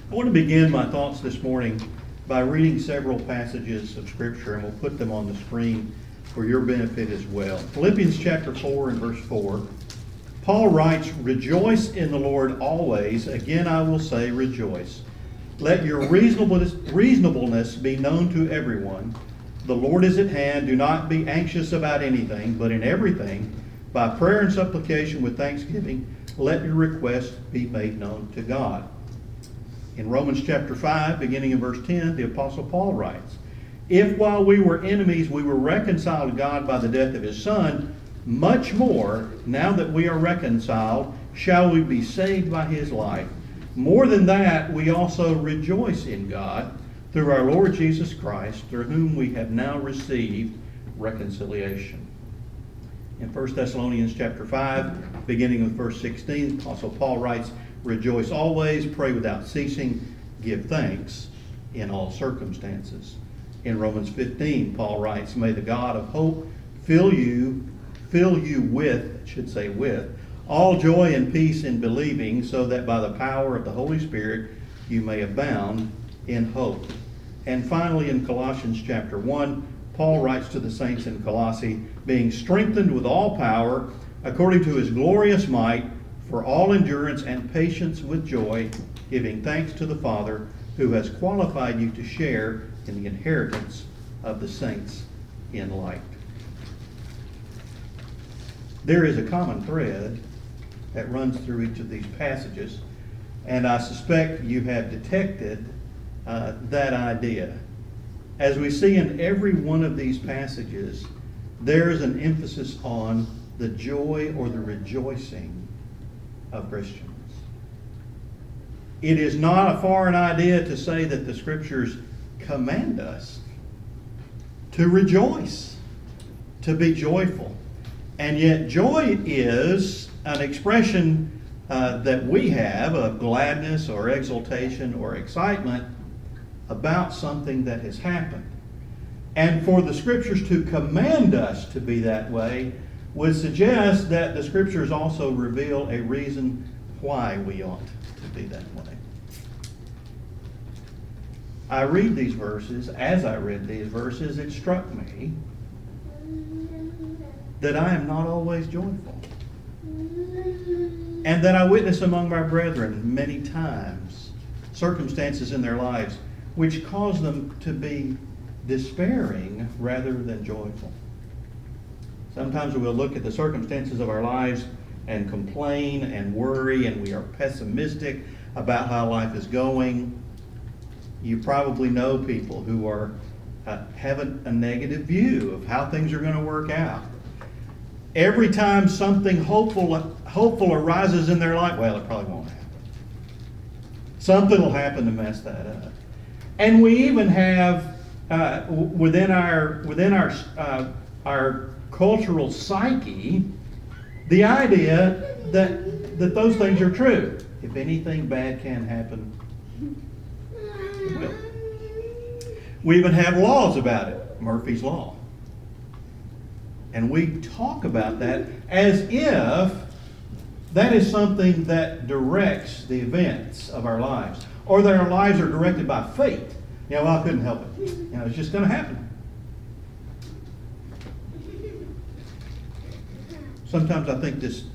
I want to begin my thoughts this morning by reading several passages of Scripture, and we'll put them on the screen for your benefit as well. Philippians chapter 4 and verse 4. Paul writes, "Rejoice in the Lord always. Again I will say, rejoice. Let your reasonableness be known to everyone. The Lord is at hand. Do not be anxious about anything, but in everything, by prayer and supplication with thanksgiving, let your requests be made known to God." In Romans chapter 5, beginning in verse 10, the Apostle Paul writes, "If while we were enemies we were reconciled to God by the death of His Son, much more, now that we are reconciled, shall we be saved by His life. More than that, we also rejoice in God through our Lord Jesus Christ, through whom we have now received reconciliation." In 1 Thessalonians chapter 5, beginning with verse 16, Apostle Paul writes, "Rejoice always, pray without ceasing, give thanks in all circumstances." In Romans 15, Paul writes, "May the God of hope fill you with all joy and peace in believing, so that by the power of the Holy Spirit you may abound in hope." And finally, in Colossians chapter 1, Paul writes to the saints in Colossae, "Being strengthened with all power, according to His glorious might, for all endurance and patience with joy, giving thanks to the Father, who has qualified you to share in the inheritance of the saints in light." There is a common thread that runs through each of these passages, and I suspect you have detected that idea. As we see in every one of these passages, there is an emphasis on the joy or the rejoicing of Christians. It is not a foreign idea to say that the Scriptures command us to rejoice, to be joyful. And yet joy is an expression that we have of gladness or exultation or excitement about something that has happened. And for the Scriptures to command us to be that way would suggest that the Scriptures also reveal a reason why we ought to be that way. I read these verses, as I read these verses, it struck me that I am not always joyful. And that I witness among my brethren many times circumstances in their lives which cause them to be despairing rather than joyful. Sometimes we'll look at the circumstances of our lives and complain and worry, and we are pessimistic about how life is going. You probably know people who are having a negative view of how things are going to work out. Every time something hopeful arises in their life, well, it probably won't happen. Something will happen to mess that up. And we even have within our cultural psyche the idea that those things are true. If anything bad can happen, it will. We even have laws about it, Murphy's Law. And we talk about that as if that is something that directs the events of our lives, or that our lives are directed by fate. Well, I couldn't help it. It's just going to happen. Sometimes I think this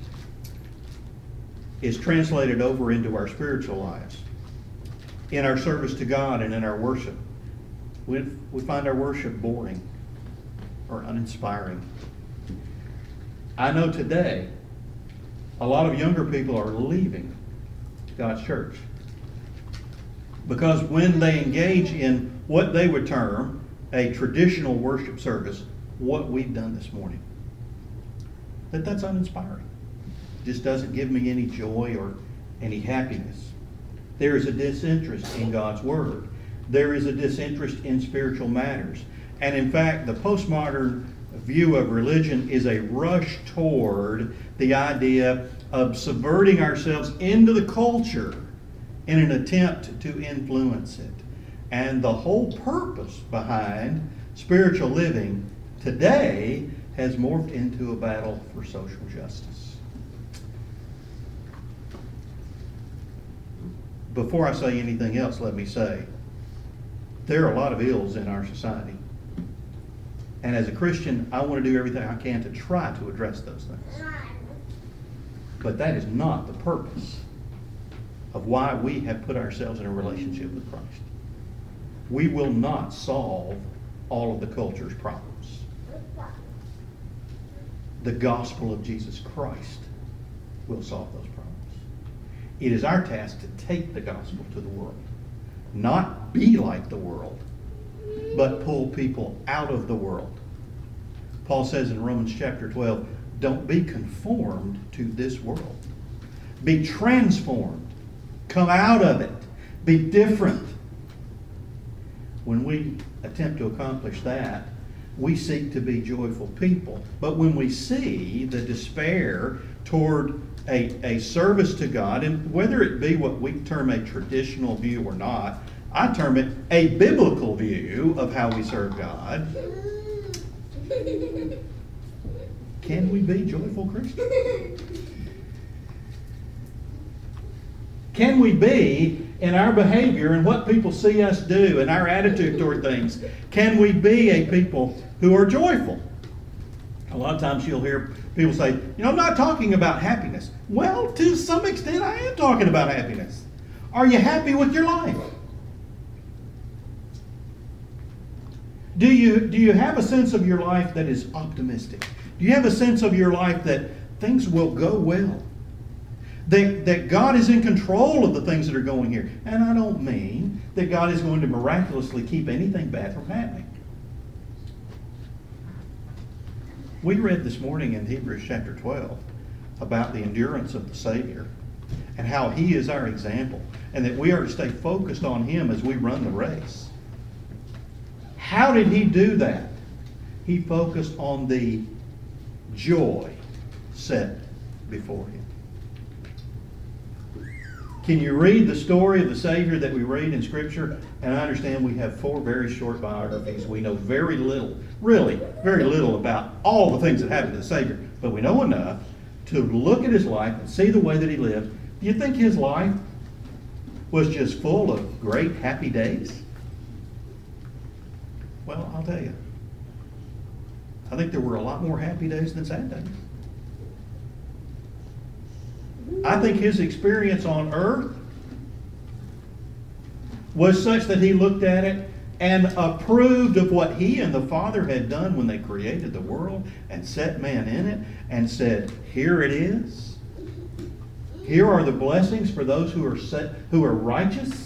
is translated over into our spiritual lives. In our service to God and in our worship, we find our worship boring or uninspiring. I know today a lot of younger people are leaving God's church because when they engage in what they would term a traditional worship service, what we've done this morning, that's uninspiring. It just doesn't give me any joy or any happiness. There is a disinterest in God's Word. There is a disinterest in spiritual matters. And in fact, the postmodern view of religion is a rush toward the idea of subverting ourselves into the culture in an attempt to influence it. And the whole purpose behind spiritual living today has morphed into a battle for social justice. before I say anything else, let me say, there are a lot of ills in our society. And as a Christian, I want to do everything I can to try to address those things. But that is not the purpose of why we have put ourselves in a relationship with Christ. We will not solve all of the culture's problems. The gospel of Jesus Christ will solve those problems. It is our task to take the gospel to the world. Not be like the world, but pull people out of the world. Paul says in Romans chapter 12, don't be conformed to this world. Be transformed. Come out of it. Be different. When we attempt to accomplish that, we seek to be joyful people. But when we see the despair toward a service to God, and whether it be what we term a traditional view or not, I term it a biblical view of how we serve God. Can we be joyful Christians? Can we be, in our behavior and what people see us do and our attitude toward things, can we be a people who are joyful? A lot of times you'll hear people say, I'm not talking about happiness. Well, to some extent I am talking about happiness. Are you happy with your life? Do you have a sense of your life that is optimistic? Do you have a sense of your life that things will go well? That God is in control of the things that are going here. And I don't mean that God is going to miraculously keep anything bad from happening. We read this morning in Hebrews chapter 12 about the endurance of the Savior and how He is our example and that we are to stay focused on Him as we run the race. How did He do that? He focused on the joy set before Him. Can you read the story of the Savior that we read in Scripture? And I understand we have 4 very short biographies. We know very little, really very little about all the things that happened to the Savior. But we know enough to look at His life and see the way that He lived. Do you think His life was just full of great happy days? Well, I'll tell you. I think there were a lot more happy days than sad days. I think His experience on earth was such that He looked at it and approved of what He and the Father had done when they created the world and set man in it and said, here it is. Here are the blessings for those who are righteous.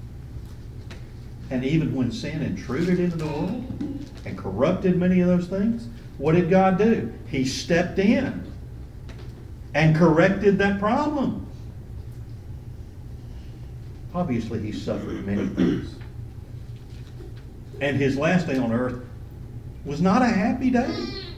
And even when sin intruded into the world and corrupted many of those things, what did God do? He stepped in and corrected that problem. Obviously, He suffered many things. And His last day on earth was not a happy day,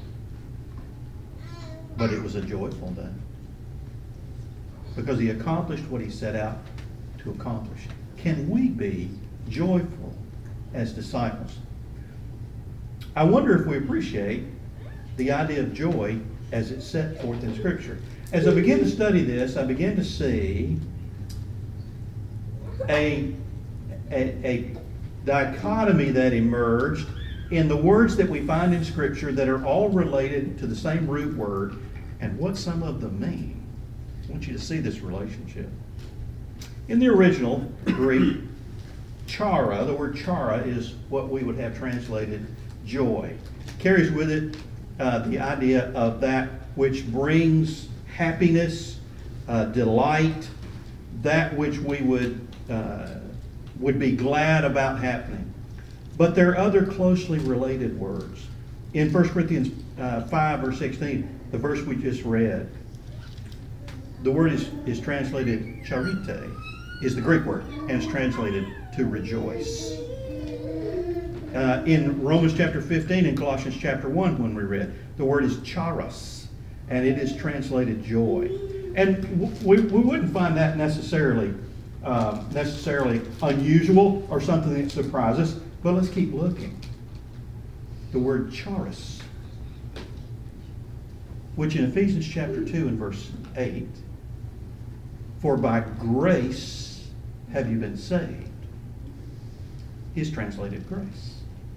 but it was a joyful day. Because He accomplished what He set out to accomplish. Can we be joyful as disciples? I wonder if we appreciate the idea of joy as it's set forth in Scripture. As I begin to study this, I begin to see a dichotomy that emerged in the words that we find in Scripture that are all related to the same root word and what some of them mean. I want you to see this relationship. In the original Greek, chara, the word chara is what we would have translated joy. Carries with it the idea of that which brings happiness, delight, that which we would be glad about happening. But there are other closely related words. In 1 Corinthians 5 verse 16, the verse we just read, the word is translated charite, is the Greek word, and it's translated to rejoice. In Romans chapter 15 and Colossians chapter 1, when we read, the word is charis, and it is translated joy. And we wouldn't find that necessarily unusual or something that surprises us, but let's keep looking. The word charis, which in Ephesians chapter 2 and verse 8, for by grace have you been saved is translated grace.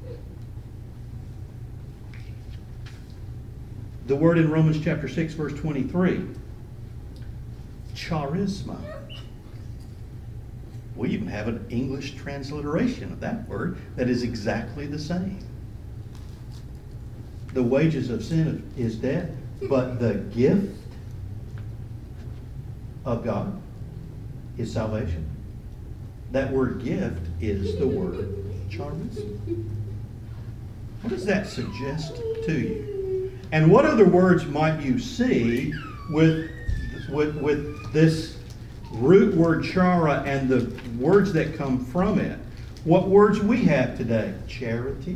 The word in Romans chapter 6, verse 23, charisma. We even have an English transliteration of that word that is exactly the same. The wages of sin is death, but the gift of God is salvation. That word gift is the word charisma. What does that suggest to you? And what other words might you see with this root word chara and the words that come from it? What words we have today? Charity.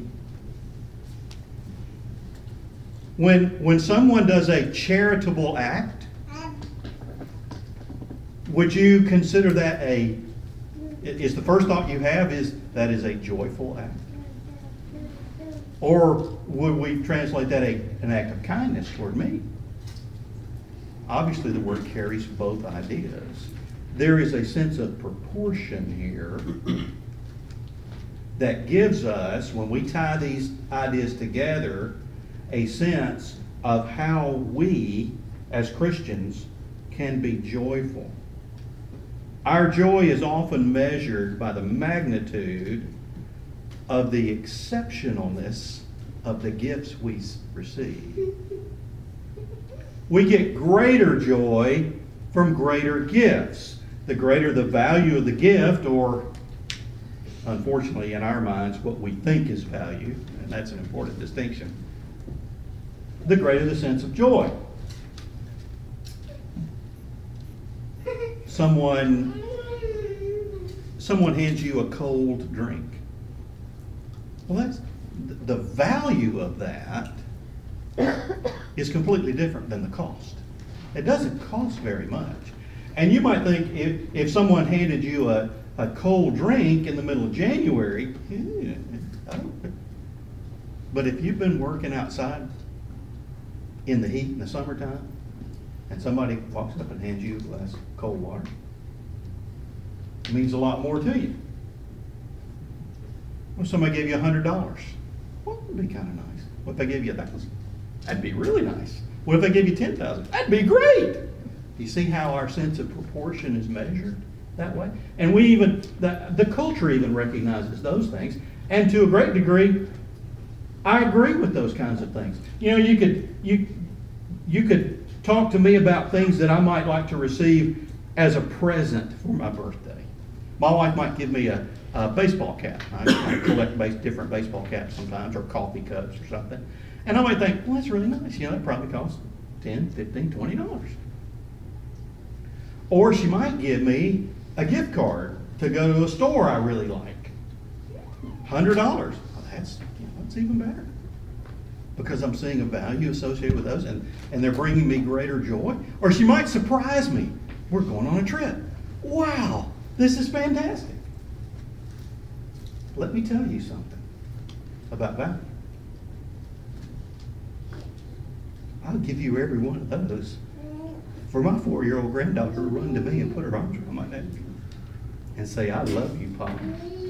When someone does a charitable act, would you consider that is the first thought you have is that is a joyful act? Or would we translate that an act of kindness toward me? Obviously the word carries both ideas. There is a sense of proportion here that gives us, when we tie these ideas together, a sense of how we, as Christians, can be joyful. Our joy is often measured by the magnitude of the exceptionalness of the gifts we receive. We get greater joy from greater gifts. The greater the value of the gift, or unfortunately in our minds what we think is value, and that's an important distinction, the greater the sense of joy. Someone hands you a cold drink. Well, that's the value of that is completely different than the cost. It doesn't cost very much. And you might think if someone handed you a cold drink in the middle of January, but if you've been working outside in the heat in the summertime, and somebody walks up and hands you a glass of cold water, it means a lot more to you. Well, somebody gave you $100. Well, that would be kind of nice. What if they gave you $1,000? That'd be really nice. What if they gave you $10,000? That'd be great. You see how our sense of proportion is measured that way? And we even, the culture even recognizes those things. And to a great degree, I agree with those kinds of things. You know, you could talk to me about things that I might like to receive as a present for my birthday. My wife might give me a baseball cap. I collect different baseball caps sometimes, or coffee cups or something. And I might think, well, that's really nice. You know, that probably costs $10, $15, $20. Or she might give me a gift card to go to a store I really like. $100. Well, that's even better. Because I'm seeing a value associated with those, and they're bringing me greater joy. Or she might surprise me. We're going on a trip. Wow, this is fantastic. Let me tell you something about value. I'll give you every one of those for my 4-year-old granddaughter to run to me and put her arms around my neck and say, I love you, Papa.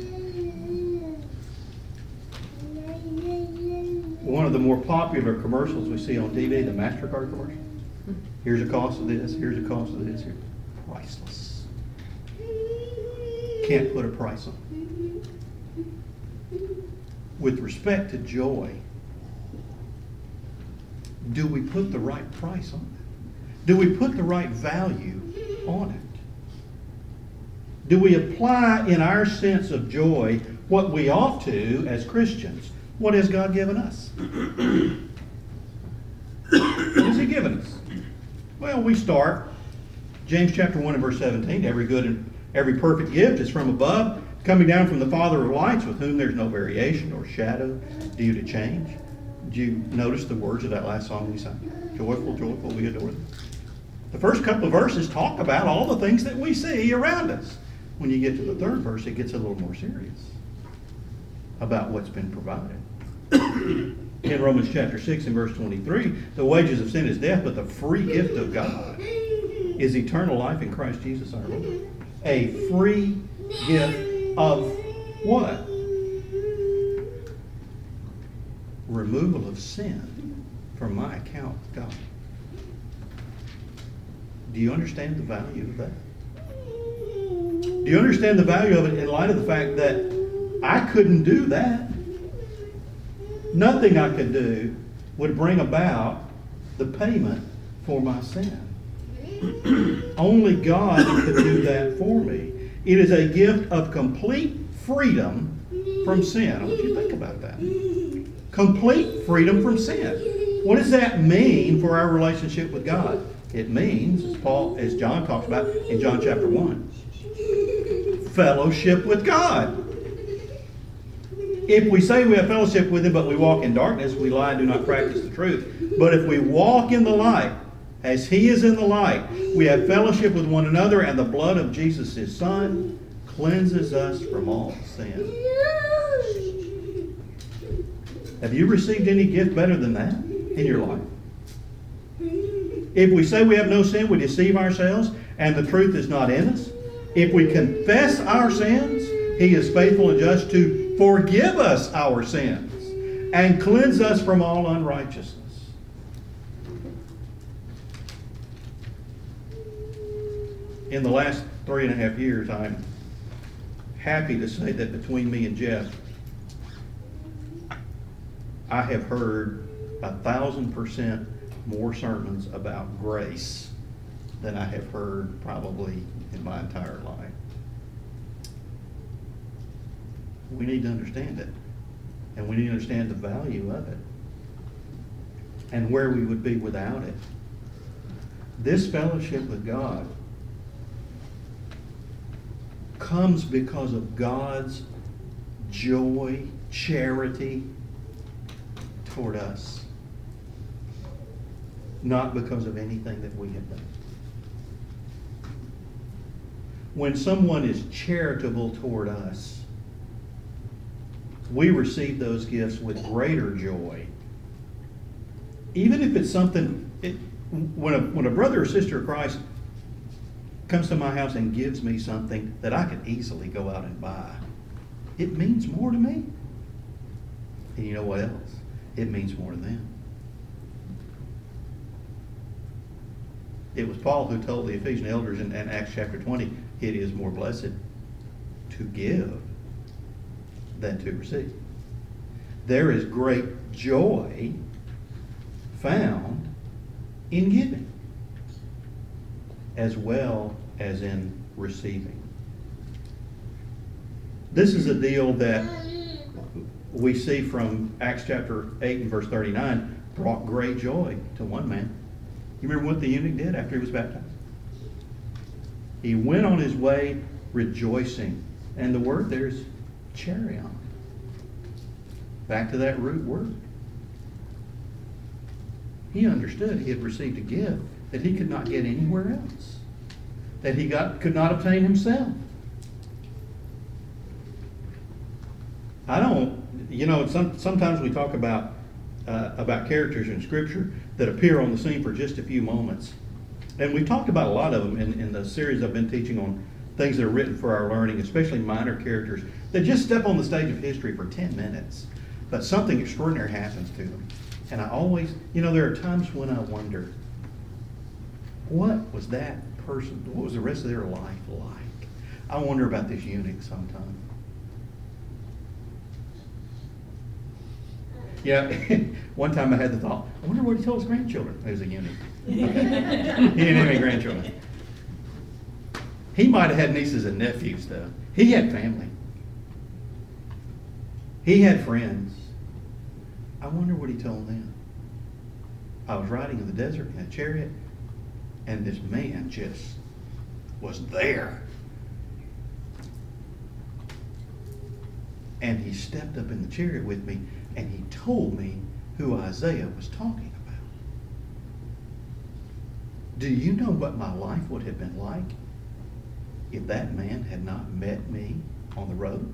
One of the more popular commercials we see on TV, the MasterCard commercial. Here's the cost of this, here's the cost of this, here's priceless. Can't put a price on it. With respect to joy, do we put the right price on it? Do we put the right value on it? Do we apply in our sense of joy what we ought to as Christians? What has God given us? What has He given us? Well, we start, James chapter 1 and verse 17, every good and every perfect gift is from above, coming down from the Father of lights, with whom there's no variation or shadow due to change. Did you notice the words of that last song we sang? Joyful, joyful, we adore Thee. The first couple of verses talk about all the things that we see around us. When you get to the third verse, it gets a little more serious about what's been provided. In Romans chapter 6 and verse 23, the wages of sin is death, but the free gift of God is eternal life in Christ Jesus our Lord. A free gift of what? Removal of sin from my account with God. Do you understand the value of that? Do you understand the value of it in light of the fact that I couldn't do that? Nothing I could do would bring about the payment for my sin. Only God could do that for me. It is a gift of complete freedom from sin. I want you to think about that. Complete freedom from sin. What does that mean for our relationship with God? It means, as John talks about in John chapter 1, fellowship with God. If we say we have fellowship with Him, but we walk in darkness, we lie and do not practice the truth. But if we walk in the light, as He is in the light, we have fellowship with one another, and the blood of Jesus, His Son, cleanses us from all sin. Have you received any gift better than that in your life? If we say we have no sin, we deceive ourselves, and the truth is not in us. If we confess our sins, He is faithful and just to forgive us our sins and cleanse us from all unrighteousness. In the last 3.5 years, I'm happy to say that between me and Jeff, I have heard 1,000% more sermons about grace than I have heard probably in my entire life. We need to understand it. And we need to understand the value of it. And where we would be without it. This fellowship with God comes because of God's joy, charity toward us. Not because of anything that we have done. When someone is charitable toward us, we receive those gifts with greater joy. Even if it's something, when a brother or sister of Christ comes to my house and gives me something that I could easily go out and buy, it means more to me. And you know what else? It means more to them. It was Paul who told the Ephesian elders in Acts chapter 20, it is more blessed to give than to receive. There is great joy found in giving as well as in receiving. This is a deal that we see from Acts chapter 8 and verse 39 brought great joy to one man. You remember what the eunuch did after he was baptized? He went on his way rejoicing. And the word there is charion. Back to that root word. He understood he had received a gift that he could not get anywhere else. That he could not obtain himself. Sometimes we talk about characters in Scripture that appear on the scene for just a few moments. And we've talked about a lot of them in the series I've been teaching on things that are written for our learning, especially minor characters that just step on the stage of history for 10 minutes. But something extraordinary happens to them. And I always, there are times when I wonder, what was that person, what was the rest of their life like? I wonder about this eunuch sometimes. Yeah, one time I had the thought, I wonder what he told his grandchildren. He was a eunuch. He didn't have any grandchildren. He might have had nieces and nephews, though. He had family. He had friends. I wonder what he told them. I was riding in the desert in a chariot, and this man just was there. And he stepped up in the chariot with me, and he told me who Isaiah was talking about. Do you know what my life would have been like if that man had not met me on the road?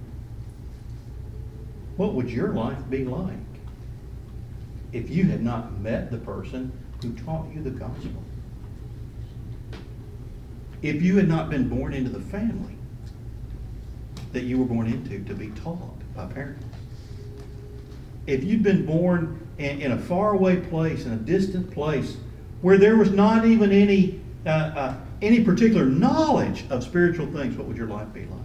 What would your life be like if you had not met the person who taught you the gospel? If you had not been born into the family that you were born into to be taught by parents. If you'd been born in a faraway place, in a distant place, where there was not even any particular knowledge of spiritual things, what would your life be like?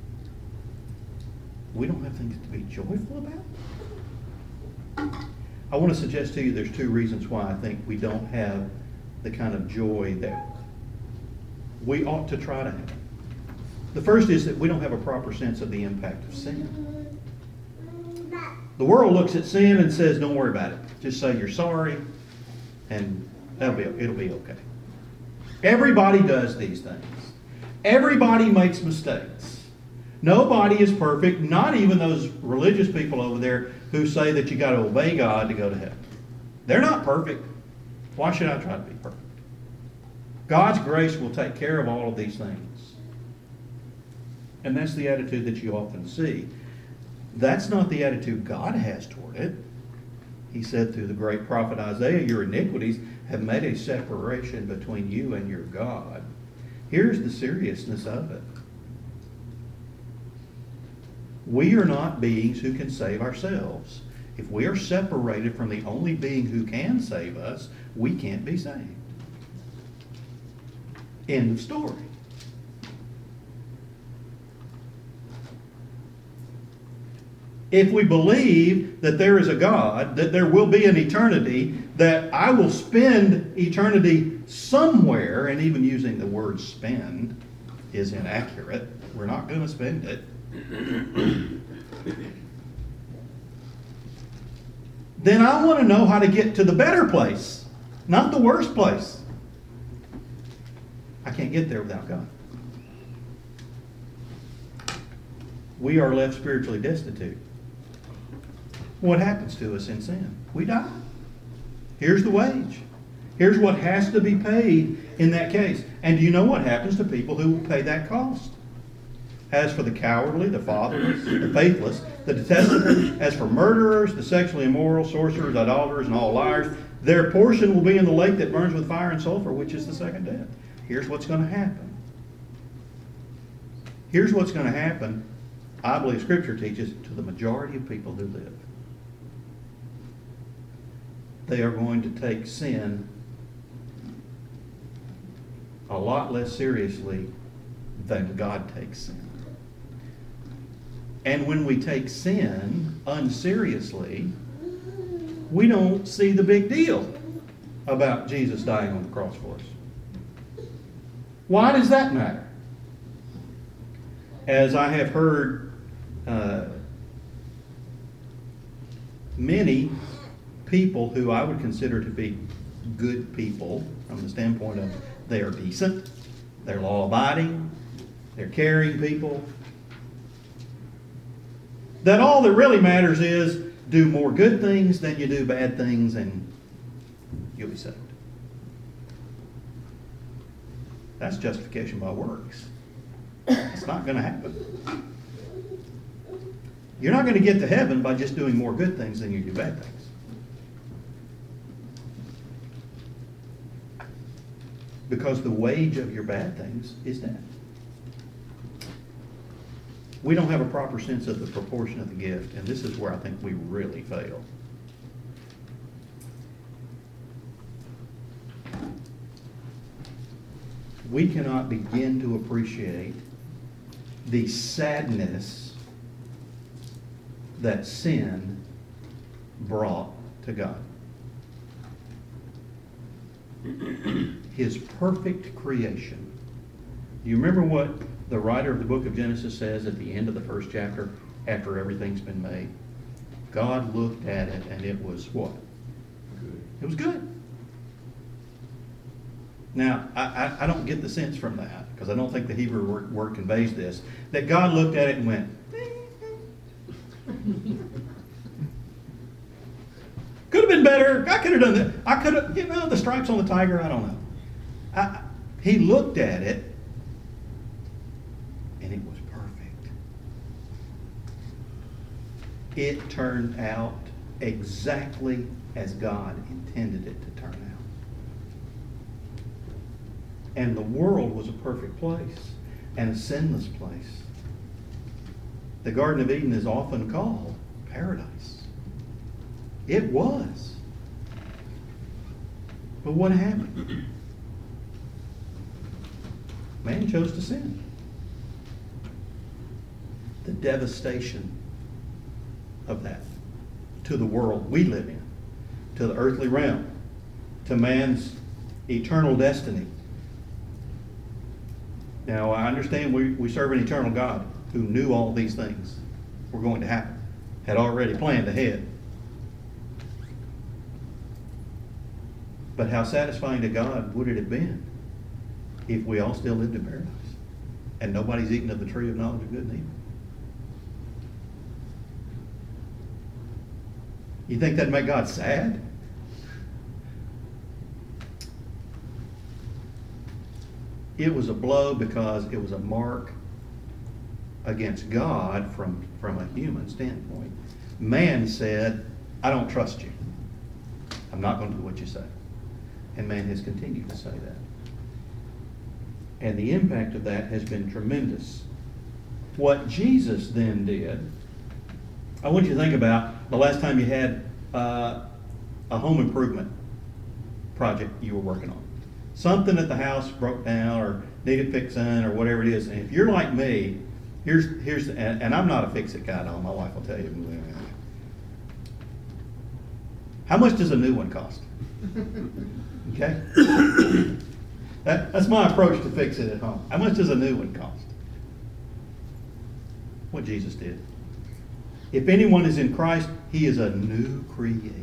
We don't have things to be joyful about. I want to suggest to you there's two reasons why I think we don't have the kind of joy that we ought to try to have. The first is that we don't have a proper sense of the impact of sin. The world looks at sin and says, don't worry about it. Just say you're sorry, and it'll be okay. Everybody does these things. Everybody makes mistakes. Nobody is perfect, not even those religious people over there who say that you got to obey God to go to heaven. They're not perfect. Why should I try to be perfect? God's grace will take care of all of these things. And that's the attitude that you often see. That's not the attitude God has toward it. He said through the great prophet Isaiah, your iniquities have made a separation between you and your God. Here's the seriousness of it. We are not beings who can save ourselves. If we are separated from the only being who can save us, we can't be saved. End of story. If we believe that there is a God, that there will be an eternity, that I will spend eternity somewhere, and even using the word spend is inaccurate. We're not going to spend it. Then I want to know how to get to the better place, not the worst place. I can't get there without God. We are left spiritually destitute. What happens to us in sin? We die. Here's the wage. Here's what has to be paid in that case. And do you know what happens to people who will pay that cost? As for the cowardly, the fatherless, the faithless, the detestable, as for murderers, the sexually immoral, sorcerers, idolaters, and all liars, their portion will be in the lake that burns with fire and sulfur, which is the second death. Here's what's going to happen. Here's what's going to happen, I believe Scripture teaches, to the majority of people who live. They are going to take sin a lot less seriously than God takes sin. And when we take sin unseriously, we don't see the big deal about Jesus dying on the cross for us. Why does that matter? As I have heard many people who I would consider to be good people from the standpoint of they are decent, they're law-abiding, they're caring people, that all that really matters is do more good things than you do bad things and you'll be saved. That's justification by works. It's not going to happen. You're not going to get to heaven by just doing more good things than you do bad things. Because the wage of your bad things is death. We don't have a proper sense of the proportion of the gift, and this is where I think we really fail. We cannot begin to appreciate the sadness that sin brought to God. His perfect creation. Do you remember what the writer of the book of Genesis says at the end of the first chapter, after everything's been made? God looked at it and it was what? Good. It was good. Now, I don't get the sense from that, because I don't think the Hebrew word conveys this, that God looked at it and went, could have been better. I could have done that. I could have, the stripes on the tiger, I don't know. He looked at it and it was perfect. It turned out exactly as God intended it to turn out. And the world was a perfect place and a sinless place. The Garden of Eden is often called paradise. It was. But what happened? Man chose to sin. The devastation of that to the world we live in, to the earthly realm, to man's eternal destiny. Now, I understand we serve an eternal God who knew all these things were going to happen, had already planned ahead. But how satisfying to God would it have been if we all still lived in paradise and nobody's eaten of the tree of knowledge of good and evil? You think that'd make God sad? It was a blow because it was a mark against God from a human standpoint. Man said, I don't trust you. I'm not going to do what you say. And man has continued to say that. And the impact of that has been tremendous. What Jesus then did, I want you to think about the last time you had a home improvement project you were working on. Something at the house broke down or needed fixing or whatever it is. And if you're like me, and I'm not a fix-it guy, no, my wife will tell you. How much does a new one cost? Okay? That's my approach to fix it at home. How much does a new one cost? What Jesus did. If anyone is in Christ, he is a new creation.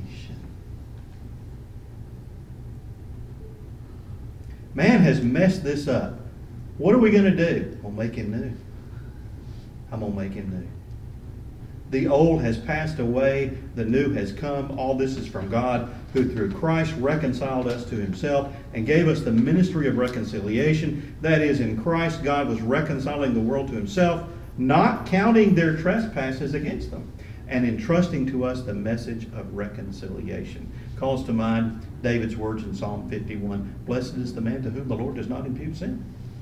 Man has messed this up. What are we going to do? I'm going to make him new. I'm going to make him new. The old has passed away. The new has come. All this is from God, who through Christ reconciled us to himself and gave us the ministry of reconciliation. That is, in Christ, God was reconciling the world to himself, not counting their trespasses against them, and entrusting to us the message of reconciliation. Calls to mind David's words in Psalm 51. Blessed is the man to whom the Lord does not impute sin.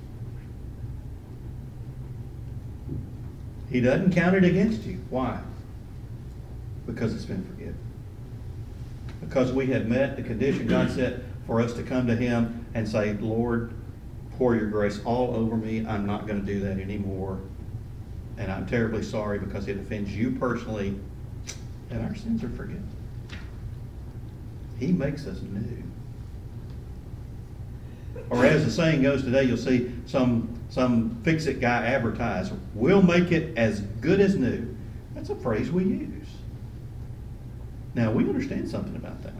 He doesn't count it against you. Why? Because it's been forgiven. Because we have met the condition God set for us to come to him and say, Lord, pour your grace all over me. I'm not going to do that anymore. And I'm terribly sorry because it offends you personally. And our sins are forgiven. He makes us new. Or as the saying goes today, you'll see some fix-it guy advertise, we'll make it as good as new. That's a phrase we use. Now, we understand something about that.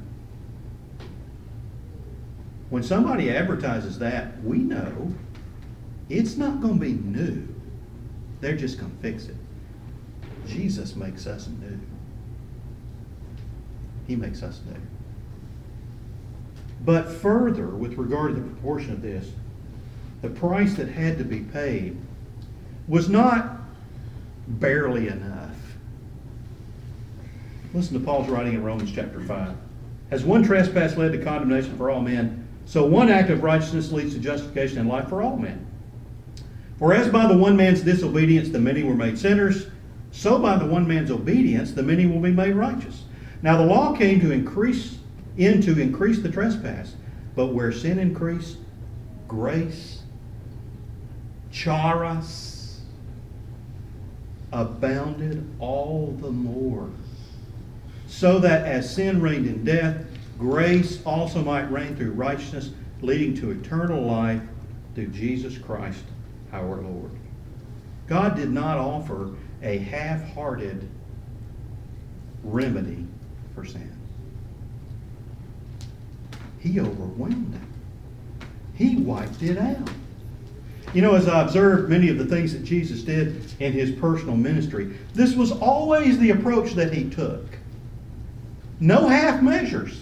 When somebody advertises that, we know it's not going to be new. They're just going to fix it. Jesus makes us new. He makes us new. But further, with regard to the proportion of this, the price that had to be paid was not barely enough. Listen to Paul's writing in Romans chapter 5. As one trespass led to condemnation for all men, so one act of righteousness leads to justification and life for all men. For as by the one man's disobedience the many were made sinners, so by the one man's obedience the many will be made righteous. Now the law came to increase the trespass, but where sin increased, grace, charis, abounded all the more. So that as sin reigned in death, grace also might reign through righteousness, leading to eternal life through Jesus Christ our Lord. God did not offer a half-hearted remedy for sin. He overwhelmed it. He wiped it out. You know, as I observed many of the things that Jesus did in his personal ministry, this was always the approach that he took. No half measures.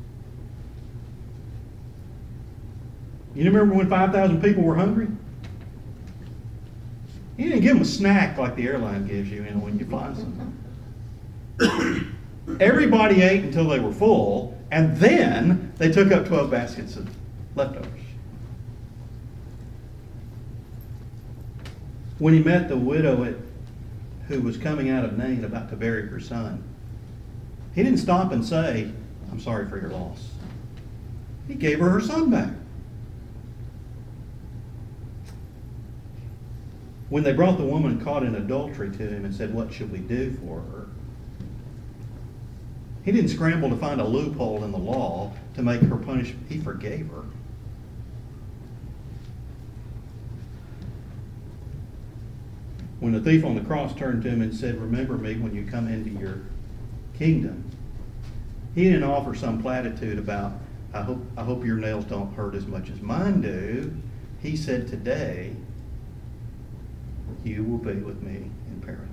You remember when 5,000 people were hungry? He didn't give them a snack like the airline gives you, when you fly something. Everybody ate until they were full, and then they took up 12 baskets of leftovers. When he met the widow who was coming out of Nain about to bury her son, he didn't stop and say, I'm sorry for your loss. He gave her son back. When they brought the woman caught in adultery to him and said, what should we do for her? He didn't scramble to find a loophole in the law to make her punished. He forgave her. When the thief on the cross turned to him and said, remember me when you come into your kingdom, he didn't offer some platitude about, I hope your nails don't hurt as much as mine do. He said, today, you will be with me in paradise.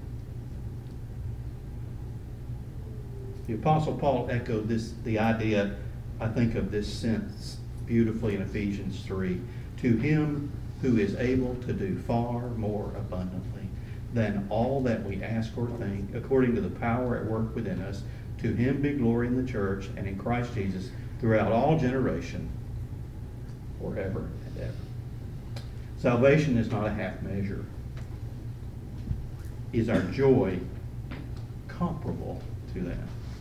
The Apostle Paul echoed the idea, I think, of this sense beautifully in Ephesians 3. To him who is able to do far more abundantly than all that we ask or think, according to the power at work within us, to him be glory in the church and in Christ Jesus throughout all generation, forever and ever. Salvation is not a half measure. Is our joy comparable to that?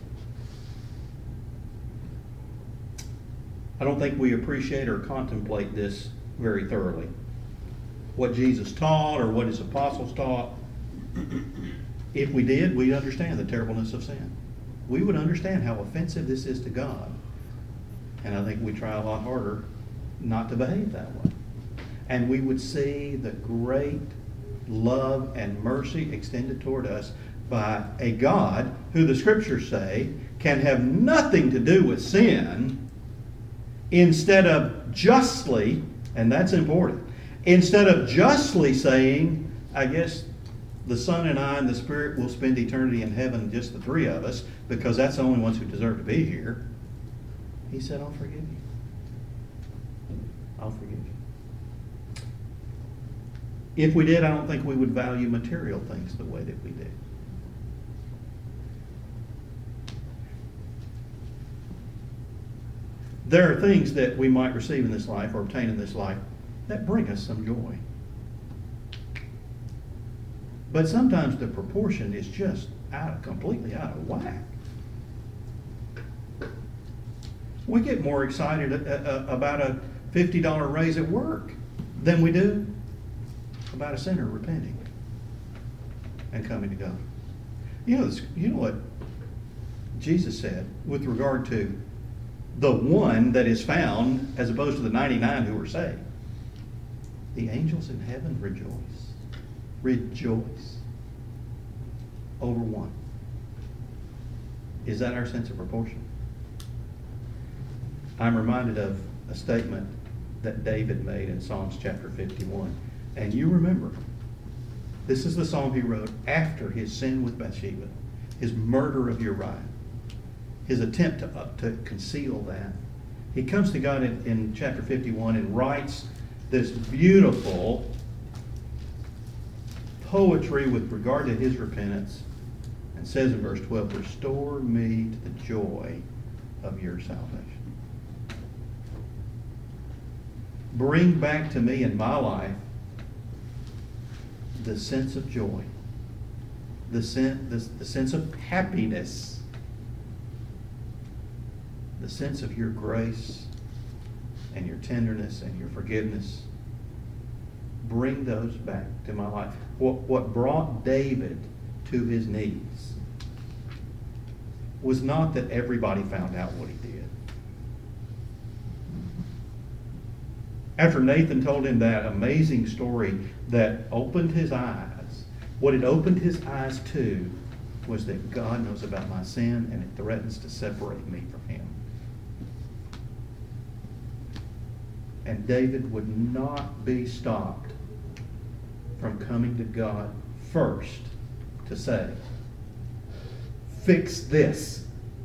I don't think we appreciate or contemplate this very thoroughly. What Jesus taught or what his apostles taught. If we did, we'd understand the terribleness of sin. We would understand how offensive this is to God. And I think we try a lot harder not to behave that way. And we would see the great love and mercy extended toward us by a God who the scriptures say can have nothing to do with sin, instead of justly, and that's important, instead of justly saying, I guess the Son and I and the Spirit will spend eternity in heaven, just the three of us, because that's the only ones who deserve to be here. He said, I'll forgive you. I'll forgive you. If we did, I don't think we would value material things the way that we do. There are things that we might receive in this life or obtain in this life that bring us some joy. But sometimes the proportion is just completely out of whack. We get more excited about a $50 raise at work than we do about a sinner repenting and coming to God. You know what Jesus said with regard to the one that is found as opposed to the 99 who are saved. The angels in heaven rejoice. Rejoice over one. Is that our sense of proportion? I'm reminded of a statement that David made in Psalms chapter 51. And you remember, this is the psalm he wrote after his sin with Bathsheba, his murder of Uriah, his attempt to conceal that. He comes to God in chapter 51 and writes this beautiful poetry with regard to his repentance, and says in verse 12, restore me to the joy of your salvation. Bring back to me in my life the sense of joy, the sense of happiness, the sense of your grace and your tenderness and your forgiveness. Bring those back to my life. What brought David to his knees was not that everybody found out what he did. After Nathan told him that amazing story that opened his eyes, what it opened his eyes to was that God knows about my sin and it threatens to separate me from him. And David would not be stopped from coming to God first to say, fix this.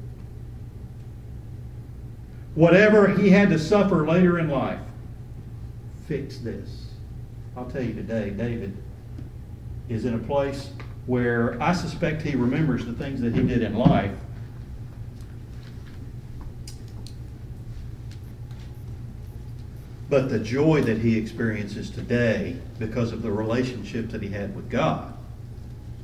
Whatever he had to suffer later in life, fix this. I'll tell you today, David is in a place where I suspect he remembers the things that he did in life. But the joy that he experiences today because of the relationship that he had with God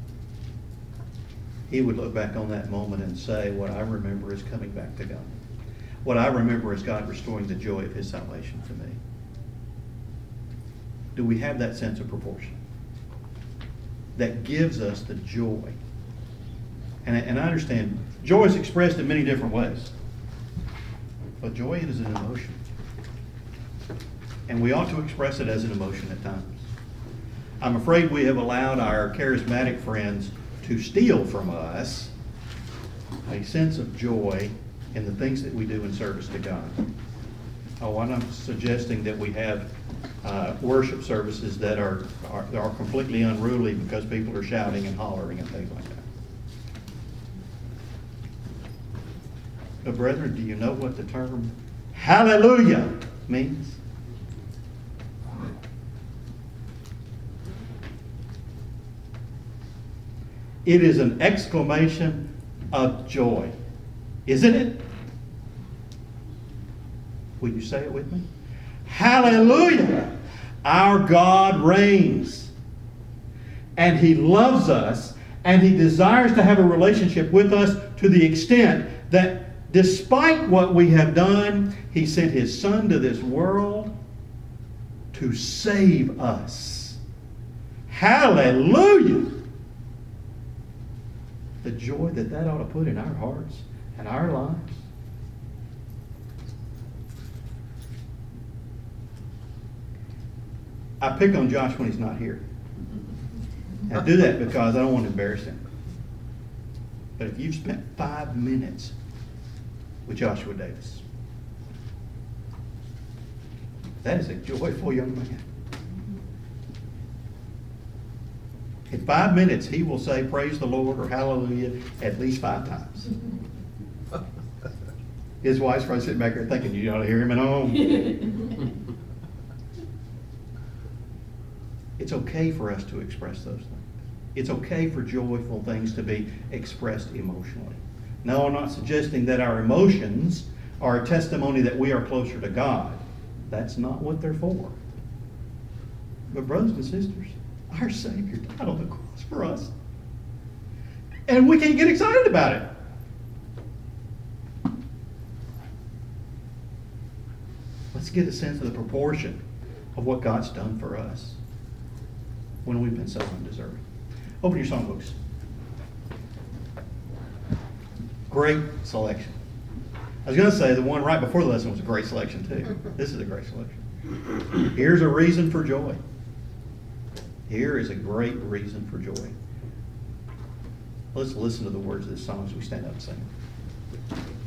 he would look back on that moment and say, what I remember is coming back to God. What I remember is God restoring the joy of his salvation to me. Do we have that sense of proportion that gives us the joy? And I understand joy is expressed in many different ways, but joy is an emotion, and we ought to express it as an emotion at times. I'm afraid we have allowed our charismatic friends to steal from us a sense of joy in the things that we do in service to God. Oh, I'm not suggesting that we have worship services that are completely unruly because people are shouting and hollering and things like that. But brethren, do you know what the term hallelujah means? It is an exclamation of joy, isn't it? Will you say it with me? Hallelujah! Our God reigns, and he loves us, and he desires to have a relationship with us to the extent that despite what we have done, he sent his Son to this world to save us. Hallelujah! The joy that ought to put in our hearts and our lives. I pick on Josh when he's not here. I do that because I don't want to embarrass him. But if you've spent 5 minutes with Joshua Davis, that is a joyful young man. In 5 minutes, he will say, praise the Lord or hallelujah at least 5 times. His wife's probably sitting back there thinking, you ought to hear him at home. It's okay for us to express those things. It's okay for joyful things to be expressed emotionally. No, I'm not suggesting that our emotions are a testimony that we are closer to God. That's not what they're for. But brothers and sisters, our Savior died on the cross for us. And we can't get excited about it. Let's get a sense of the proportion of what God's done for us when we've been so undeserving. Open your songbooks. Great selection. I was going to say the one right before the lesson was a great selection too. This is a great selection. Here's a reason for joy. Here is a great reason for joy. Let's listen to the words of this song as we stand up and sing.